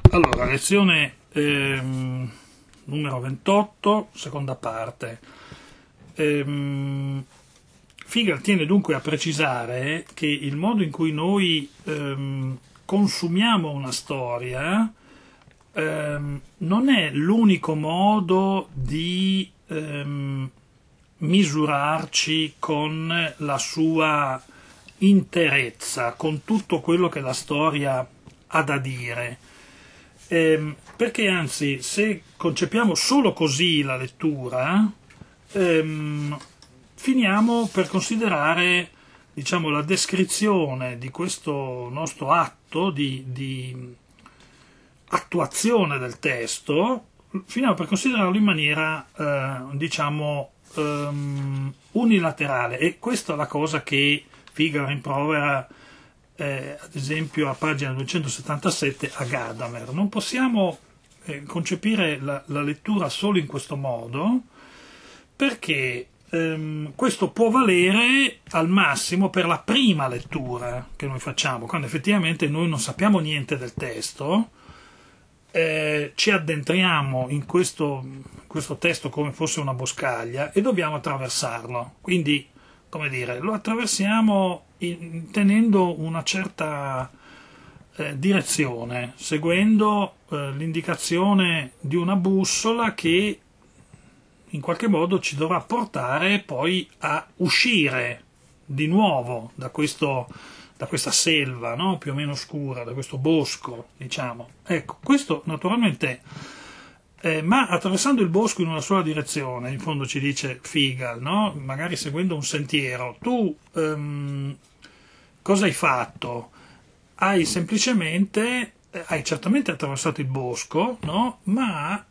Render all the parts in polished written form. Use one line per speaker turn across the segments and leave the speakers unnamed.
Allora, lezione numero 28, seconda parte. Figel tiene dunque a precisare che il modo in cui noi consumiamo una storia non è l'unico modo di misurarci con la sua interezza, con tutto quello che la storia ha da dire. Perché anzi, se concepiamo solo così la lettura, finiamo per considerare, diciamo, la descrizione di questo nostro atto di attuazione del testo, finiamo per considerarlo in maniera, diciamo, unilaterale. E questa è la cosa che Figel rimprovera ad esempio a pagina 277 a Gadamer. Non possiamo concepire la lettura solo in questo modo, perché questo può valere al massimo per la prima lettura che noi facciamo, quando effettivamente noi non sappiamo niente del testo, ci addentriamo in questo testo come fosse una boscaglia e dobbiamo attraversarlo. Quindi, come dire, lo attraversiamo tenendo una certa direzione, seguendo l'indicazione di una bussola che in qualche modo ci dovrà portare poi a uscire di nuovo da questa selva, no? Più o meno scura, da questo bosco, diciamo. Ecco, questo naturalmente, ma attraversando il bosco in una sola direzione, in fondo ci dice Figel, no? Magari seguendo un sentiero, tu cosa hai fatto? Hai certamente attraversato il bosco, no? Ma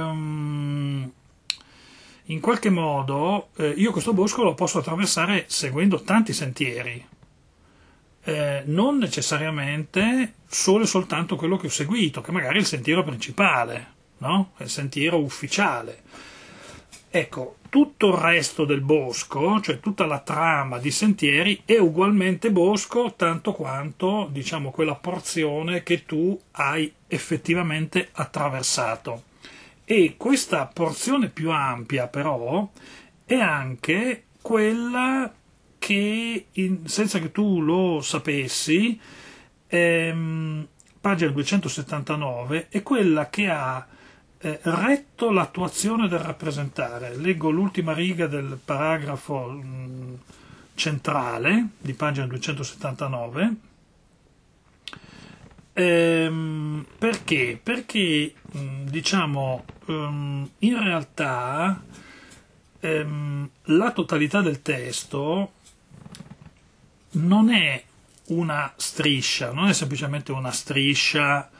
in qualche modo io questo bosco lo posso attraversare seguendo tanti sentieri, non necessariamente solo e soltanto quello che ho seguito, che magari è il sentiero principale, no? È il sentiero ufficiale. Ecco, tutto il resto del bosco, cioè tutta la trama di sentieri, è ugualmente bosco, tanto quanto, diciamo, quella porzione che tu hai effettivamente attraversato. E questa porzione più ampia, però, è anche quella che, senza che tu lo sapessi, pagina 279, è quella che ha retto l'attuazione del rappresentare. Leggo l'ultima riga del paragrafo centrale di pagina 279. Perché? Perché diciamo in realtà la totalità del testo non è una striscia, non è semplicemente una striscia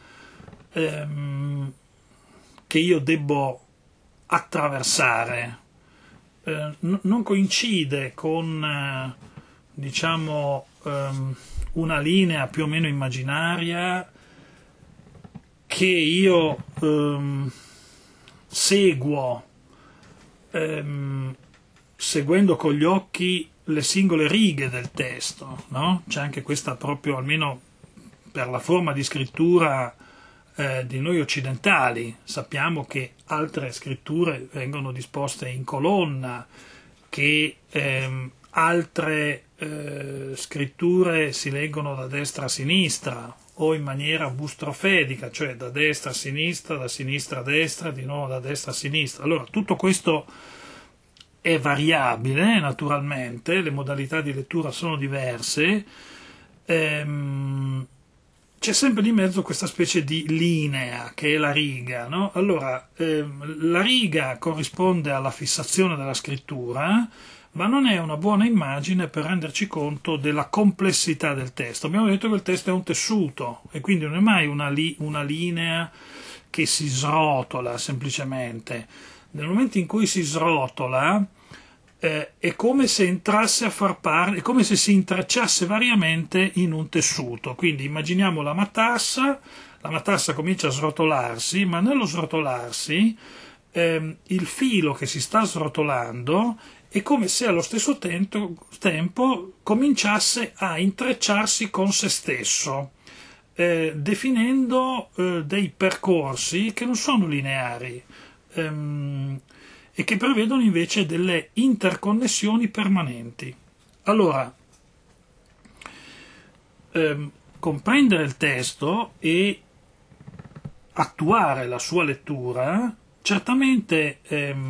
che io debbo attraversare, non coincide con diciamo una linea più o meno immaginaria che io seguo seguendo con gli occhi le singole righe del testo, no? C'è anche questa, proprio almeno per la forma di scrittura di noi occidentali, sappiamo che altre scritture vengono disposte in colonna, che altre scritture si leggono da destra a sinistra o in maniera bustrofedica, cioè da destra a sinistra a destra, di nuovo da destra a sinistra. Allora, tutto questo è variabile, naturalmente, le modalità di lettura sono diverse, c'è sempre di mezzo questa specie di linea che è la riga, no? Allora, la riga corrisponde alla fissazione della scrittura, ma non è una buona immagine per renderci conto della complessità del testo. Abbiamo detto che il testo è un tessuto e quindi non è mai una linea che si srotola semplicemente. Nel momento in cui si srotola è come se entrasse a far parte, è come se si intrecciasse variamente in un tessuto. Quindi immaginiamo la matassa comincia a srotolarsi, ma nello srotolarsi il filo che si sta srotolando è come se allo stesso tempo cominciasse a intrecciarsi con se stesso. definendo dei percorsi che non sono lineari e che prevedono invece delle interconnessioni permanenti. Allora, comprendere il testo e attuare la sua lettura certamente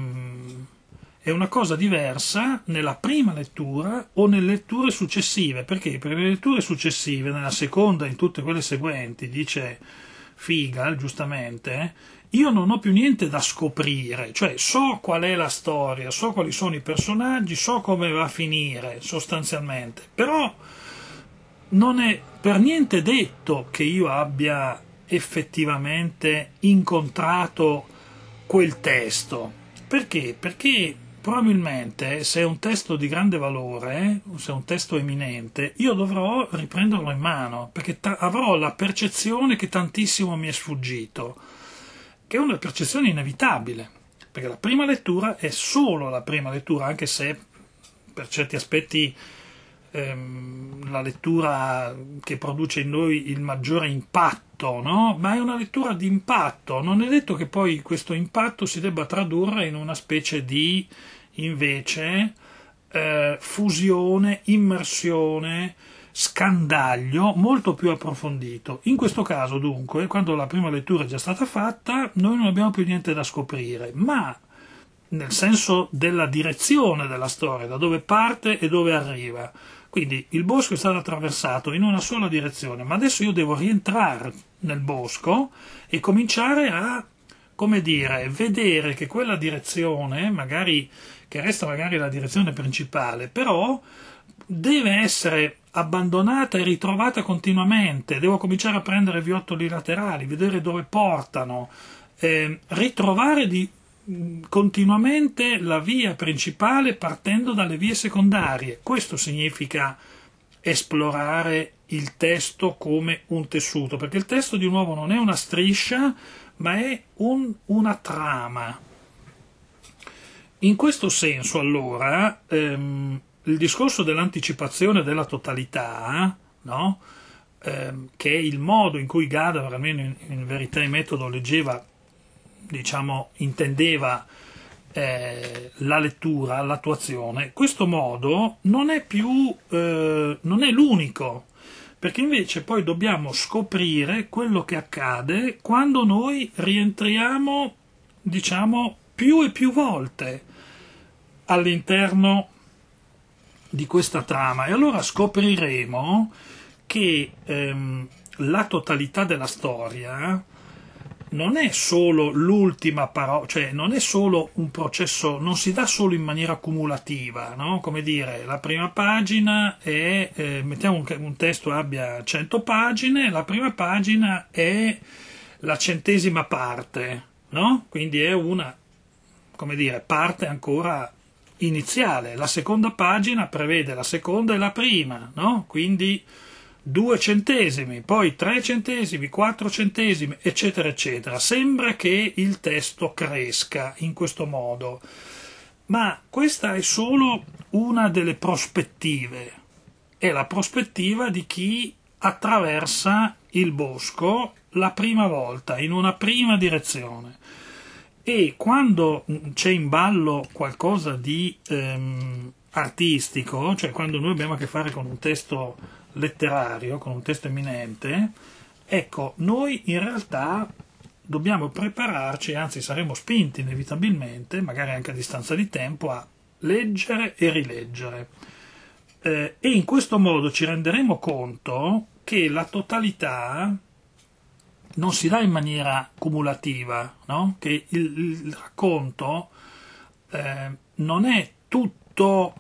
è una cosa diversa nella prima lettura o nelle letture successive. Perché? Perché nelle letture successive, nella seconda e in tutte quelle seguenti, dice Figal giustamente, io non ho più niente da scoprire, cioè so qual è la storia, so quali sono i personaggi, so come va a finire sostanzialmente, però non è per niente detto che io abbia effettivamente incontrato quel testo. Perché? Perché probabilmente se è un testo di grande valore, se è un testo eminente, io dovrò riprenderlo in mano, perché avrò la percezione che tantissimo mi è sfuggito, che è una percezione inevitabile, perché la prima lettura è solo la prima lettura, anche se per certi aspetti la lettura che produce in noi il maggiore impatto, no? Ma è una lettura di impatto, non è detto che poi questo impatto si debba tradurre in una specie di, invece, fusione, immersione, scandaglio molto più approfondito. In questo caso, dunque, quando la prima lettura è già stata fatta, noi non abbiamo più niente da scoprire, ma nel senso della direzione della storia, da dove parte e dove arriva. Quindi il bosco è stato attraversato in una sola direzione, ma adesso io devo rientrare nel bosco e cominciare a, come dire, vedere che quella direzione, magari che resta magari la direzione principale, però deve essere abbandonata e ritrovata continuamente. Devo cominciare a prendere viottoli laterali, vedere dove portano, ritrovare continuamente la via principale partendo dalle vie secondarie. Questo significa esplorare il testo come un tessuto, perché il testo di nuovo non è una striscia, ma è una trama. In questo senso, allora, il discorso dell'anticipazione della totalità, no? Che è il modo in cui Gadamer, almeno in Verità e Metodo, leggeva, diciamo, intendeva la lettura, l'attuazione, questo modo non è più non è l'unico, perché invece poi dobbiamo scoprire quello che accade quando noi rientriamo, diciamo, più e più volte all'interno di questa trama, e allora scopriremo che la totalità della storia non è solo l'ultima parola, cioè non è solo un processo, non si dà solo in maniera cumulativa, no? Come dire, la prima pagina è, mettiamo che un testo abbia 100 pagine, la prima pagina è la 100ª parte, no? Quindi è una, come dire, parte ancora iniziale, la seconda pagina prevede la seconda e la prima, no? Quindi 2 centesimi, poi 3 centesimi, 4 centesimi, eccetera, eccetera. Sembra che il testo cresca in questo modo, ma questa è solo una delle prospettive. È la prospettiva di chi attraversa il bosco la prima volta, in una prima direzione. E quando c'è in ballo qualcosa di artistico, cioè quando noi abbiamo a che fare con un testo letterario, con un testo eminente, ecco, noi in realtà dobbiamo prepararci, anzi saremo spinti inevitabilmente, magari anche a distanza di tempo, a leggere e rileggere. E in questo modo ci renderemo conto che la totalità non si dà in maniera cumulativa, no? Che il racconto non è tutto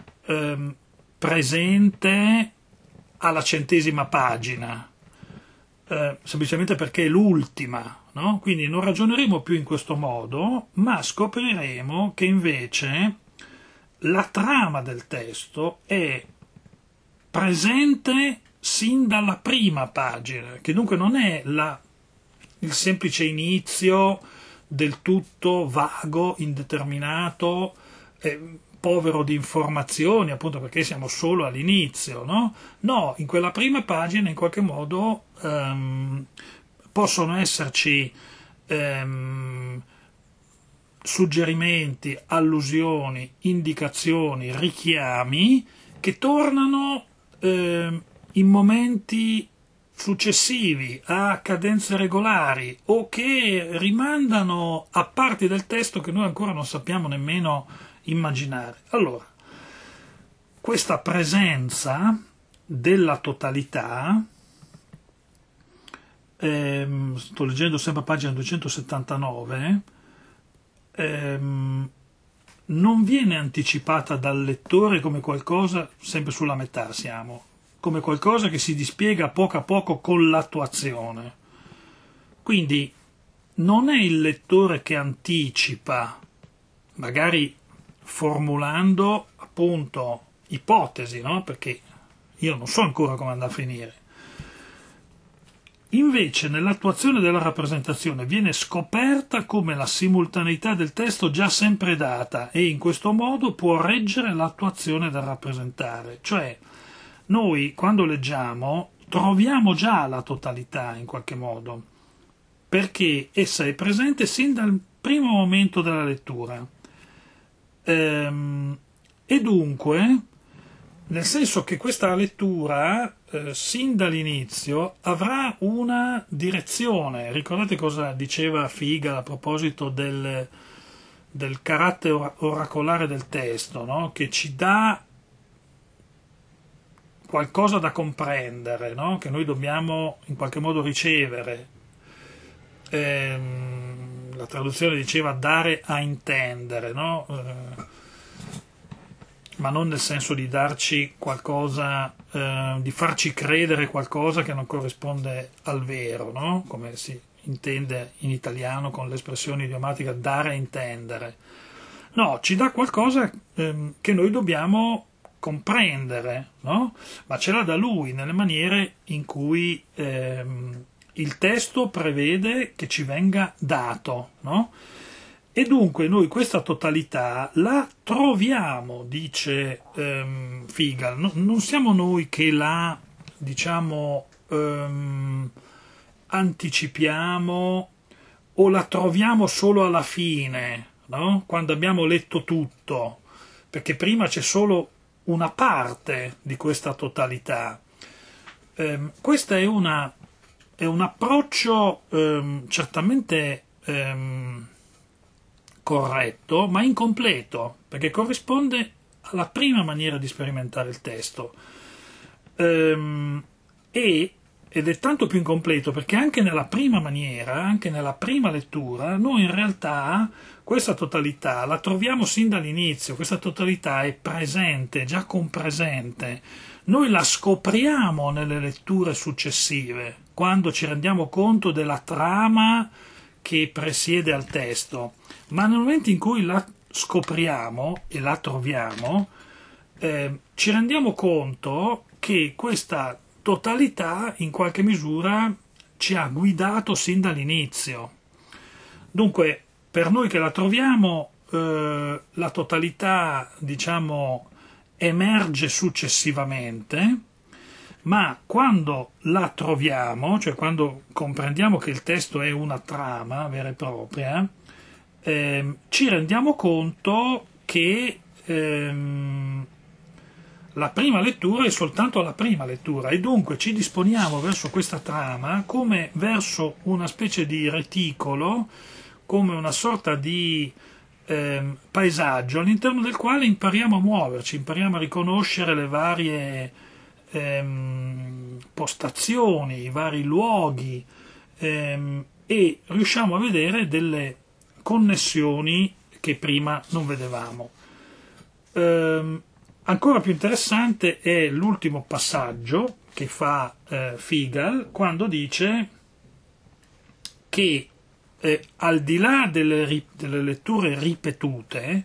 presente alla 100ª pagina, semplicemente perché è l'ultima, no? Quindi non ragioneremo più in questo modo, ma scopriremo che invece la trama del testo è presente sin dalla prima pagina, che dunque non è il semplice inizio del tutto vago, indeterminato, povero di informazioni, appunto perché siamo solo all'inizio, no? No, in quella prima pagina in qualche modo possono esserci suggerimenti, allusioni, indicazioni, richiami che tornano in momenti successivi, a cadenze regolari, o che rimandano a parti del testo che noi ancora non sappiamo nemmeno immaginare. Allora, questa presenza della totalità, sto leggendo sempre a pagina 279, non viene anticipata dal lettore come qualcosa, sempre sulla metà siamo, come qualcosa che si dispiega a poco con l'attuazione. Quindi non è il lettore che anticipa, magari formulando appunto ipotesi, no? Perché io non so ancora come andrà a finire. Invece nell'attuazione della rappresentazione viene scoperta come la simultaneità del testo già sempre data e in questo modo può reggere l'attuazione da rappresentare. Cioè noi quando leggiamo troviamo già la totalità in qualche modo, perché essa è presente sin dal primo momento della lettura. E dunque, nel senso che questa lettura sin dall'inizio avrà una direzione. Ricordate cosa diceva Figa a proposito del carattere oracolare del testo, no? Che ci dà qualcosa da comprendere, no? Che noi dobbiamo in qualche modo ricevere. La traduzione diceva dare a intendere, no? Ma non nel senso di darci qualcosa, di farci credere qualcosa che non corrisponde al vero, no? Come si intende in italiano con l'espressione idiomatica dare a intendere. No, ci dà qualcosa che noi dobbiamo comprendere, no? Ma ce l'ha da lui nelle maniere in cui il testo prevede che ci venga dato, no? E dunque noi questa totalità la troviamo, dice Figa, non siamo noi che la, diciamo, anticipiamo o la troviamo solo alla fine, no? Quando abbiamo letto tutto, perché prima c'è solo una parte di questa totalità. Questo è un approccio certamente corretto, ma incompleto, perché corrisponde alla prima maniera di sperimentare il testo. Ed è tanto più incompleto perché anche nella prima maniera, anche nella prima lettura, noi in realtà questa totalità la troviamo sin dall'inizio, questa totalità è presente, già compresente. Noi la scopriamo nelle letture successive, quando ci rendiamo conto della trama che presiede al testo, ma nel momento in cui la scopriamo e la troviamo, ci rendiamo conto che questa totalità in qualche misura ci ha guidato sin dall'inizio. Dunque, per noi che la troviamo, la totalità, diciamo, emerge successivamente, ma quando la troviamo, cioè quando comprendiamo che il testo è una trama vera e propria, ci rendiamo conto che la prima lettura è soltanto la prima lettura e dunque ci disponiamo verso questa trama come verso una specie di reticolo, come una sorta di paesaggio all'interno del quale impariamo a muoverci, impariamo a riconoscere le varie postazioni, i vari luoghi e riusciamo a vedere delle connessioni che prima non vedevamo. Ancora più interessante è l'ultimo passaggio che fa Figal quando dice che al di là delle letture ripetute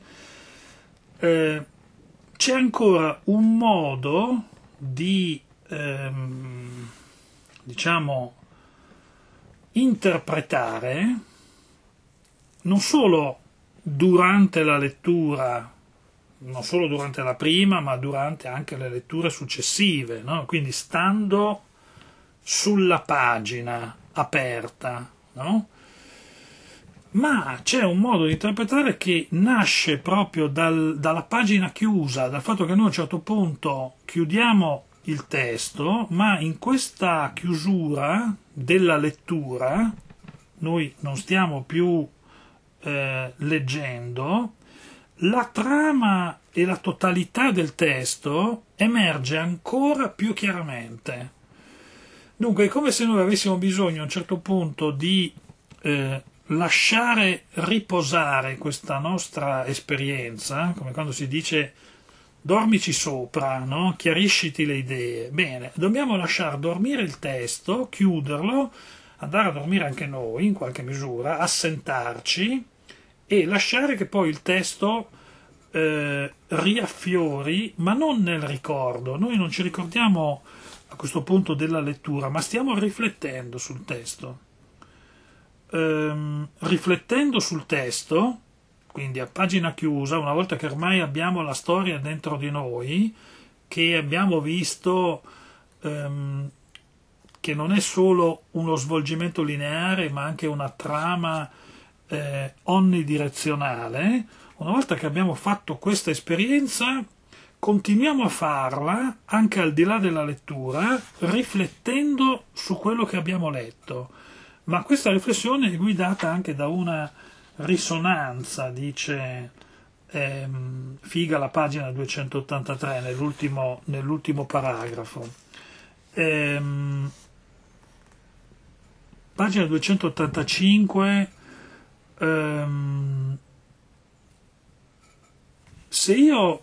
c'è ancora un modo di diciamo interpretare non solo durante la lettura non solo durante la prima, ma durante anche le letture successive, no? Quindi stando sulla pagina aperta, no? Ma c'è un modo di interpretare che nasce proprio dalla pagina chiusa, dal fatto che noi a un certo punto chiudiamo il testo, ma in questa chiusura della lettura noi non stiamo più leggendo, la trama e la totalità del testo emerge ancora più chiaramente. Dunque è come se noi avessimo bisogno a un certo punto di lasciare riposare questa nostra esperienza, come quando si dice dormici sopra, no? Chiarisciti le idee. Bene, dobbiamo lasciare dormire il testo, chiuderlo, andare a dormire anche noi in qualche misura, assentarci e lasciare che poi il testo riaffiori, ma non nel ricordo. Noi non ci ricordiamo a questo punto della lettura, ma stiamo riflettendo sul testo. Riflettendo sul testo, quindi a pagina chiusa, una volta che ormai abbiamo la storia dentro di noi, che abbiamo visto che non è solo uno svolgimento lineare, ma anche una trama onnidirezionale, una volta che abbiamo fatto questa esperienza, continuiamo a farla anche al di là della lettura, riflettendo su quello che abbiamo letto. Ma questa riflessione è guidata anche da una risonanza, dice Figa la pagina 283 nell'ultimo paragrafo. Pagina 285, se io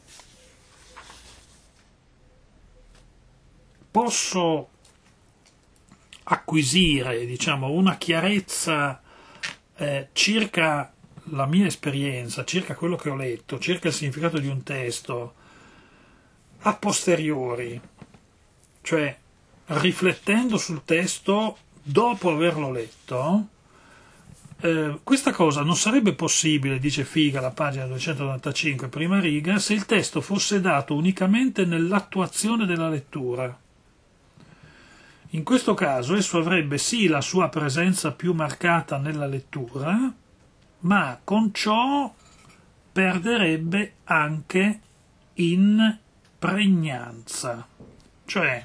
posso acquisire, diciamo, una chiarezza circa la mia esperienza, circa quello che ho letto, circa il significato di un testo, a posteriori, cioè riflettendo sul testo dopo averlo letto, questa cosa non sarebbe possibile, dice Figa, la pagina 295, prima riga, se il testo fosse dato unicamente nell'attuazione della lettura. In questo caso esso avrebbe sì la sua presenza più marcata nella lettura, ma con ciò perderebbe anche in pregnanza. Cioè,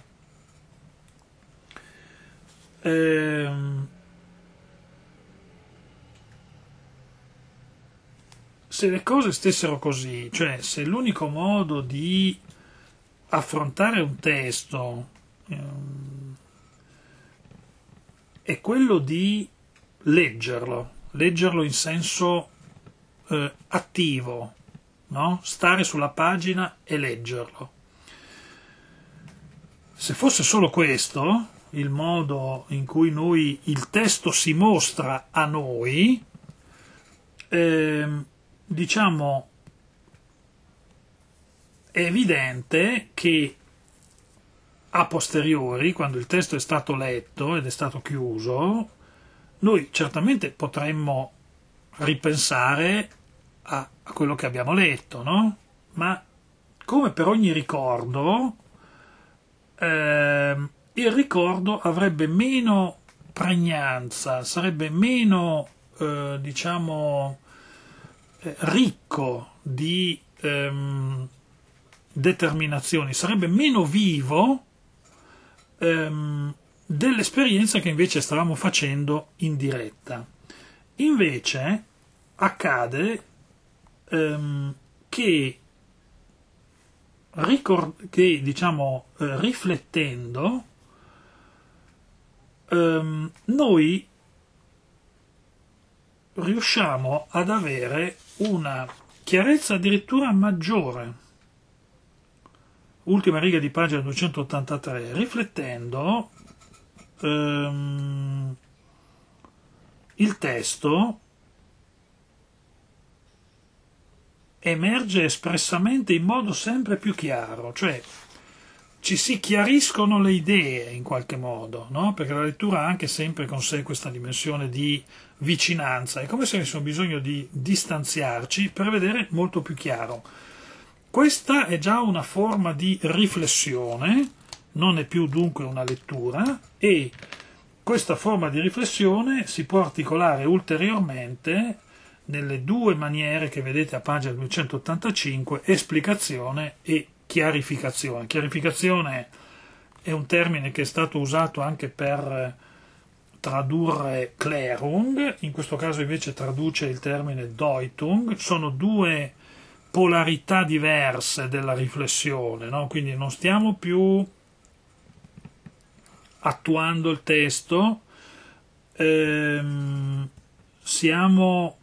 se le cose stessero così, cioè se l'unico modo di affrontare un testo è quello di leggerlo in senso attivo, no? Stare sulla pagina e leggerlo. Se fosse solo questo il modo in cui il testo si mostra a noi, diciamo, è evidente che a posteriori, quando il testo è stato letto ed è stato chiuso, noi certamente potremmo ripensare a quello che abbiamo letto, no? Ma come per ogni ricordo, il ricordo avrebbe meno pregnanza, sarebbe meno, diciamo, ricco di determinazioni, sarebbe meno vivo dell'esperienza che invece stavamo facendo in diretta. Invece accade che diciamo, riflettendo, noi riusciamo ad avere una chiarezza addirittura maggiore. Ultima riga di pagina 283, riflettendo il testo emerge espressamente in modo sempre più chiaro, cioè ci si chiariscono le idee in qualche modo, no? Perché la lettura ha anche sempre con sé questa dimensione di vicinanza, è come se avessimo bisogno di distanziarci per vedere molto più chiaro. Questa è già una forma di riflessione, non è più dunque una lettura, e questa forma di riflessione si può articolare ulteriormente nelle due maniere che vedete a pagina 285, esplicazione e chiarificazione. Chiarificazione è un termine che è stato usato anche per tradurre Klärung, in questo caso invece traduce il termine Deutung. Sono due polarità diverse della riflessione, no? Quindi non stiamo più attuando il testo, siamo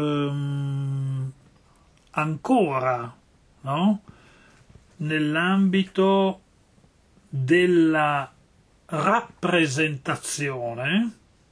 ancora, no? Nell'ambito della rappresentazione,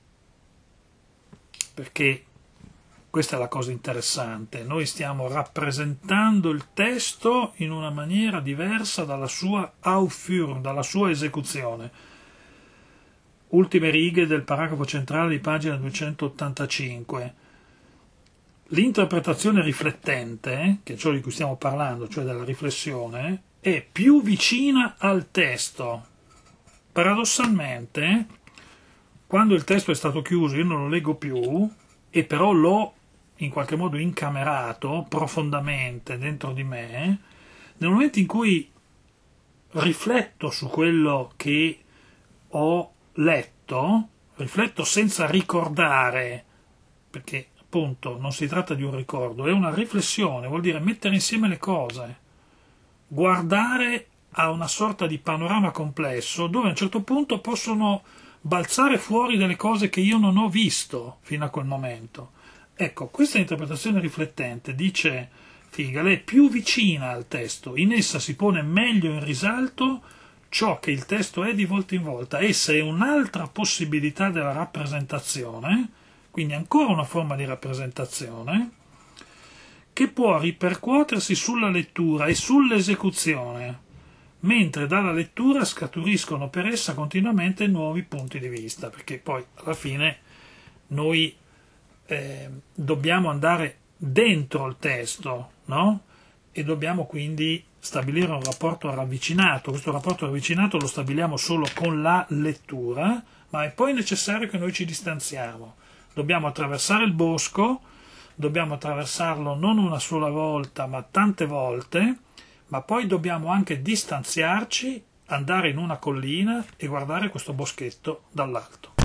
perché questa è la cosa interessante, noi stiamo rappresentando il testo in una maniera diversa dalla sua Aufführung, dalla sua esecuzione. Ultime righe del paragrafo centrale di pagina 285. L'interpretazione riflettente, che è ciò di cui stiamo parlando, cioè della riflessione, è più vicina al testo. Paradossalmente, quando il testo è stato chiuso, io non lo leggo più, e però l'ho in qualche modo incamerato profondamente dentro di me, nel momento in cui rifletto su quello che ho letto, rifletto senza ricordare, perché appunto non si tratta di un ricordo, è una riflessione, vuol dire mettere insieme le cose, guardare a una sorta di panorama complesso dove a un certo punto possono balzare fuori delle cose che io non ho visto fino a quel momento. Ecco, questa interpretazione riflettente, dice Figal, è più vicina al testo, in essa si pone meglio in risalto ciò che il testo è di volta in volta. Essa è un'altra possibilità della rappresentazione, quindi ancora una forma di rappresentazione, che può ripercuotersi sulla lettura e sull'esecuzione, mentre dalla lettura scaturiscono per essa continuamente nuovi punti di vista, perché poi alla fine noi dobbiamo andare dentro il testo, no? E dobbiamo quindi stabilire un rapporto ravvicinato. Questo rapporto ravvicinato lo stabiliamo solo con la lettura, ma è poi necessario che noi ci distanziamo. Dobbiamo attraversare il bosco, dobbiamo attraversarlo non una sola volta, ma tante volte, ma poi dobbiamo anche distanziarci, andare in una collina e guardare questo boschetto dall'alto.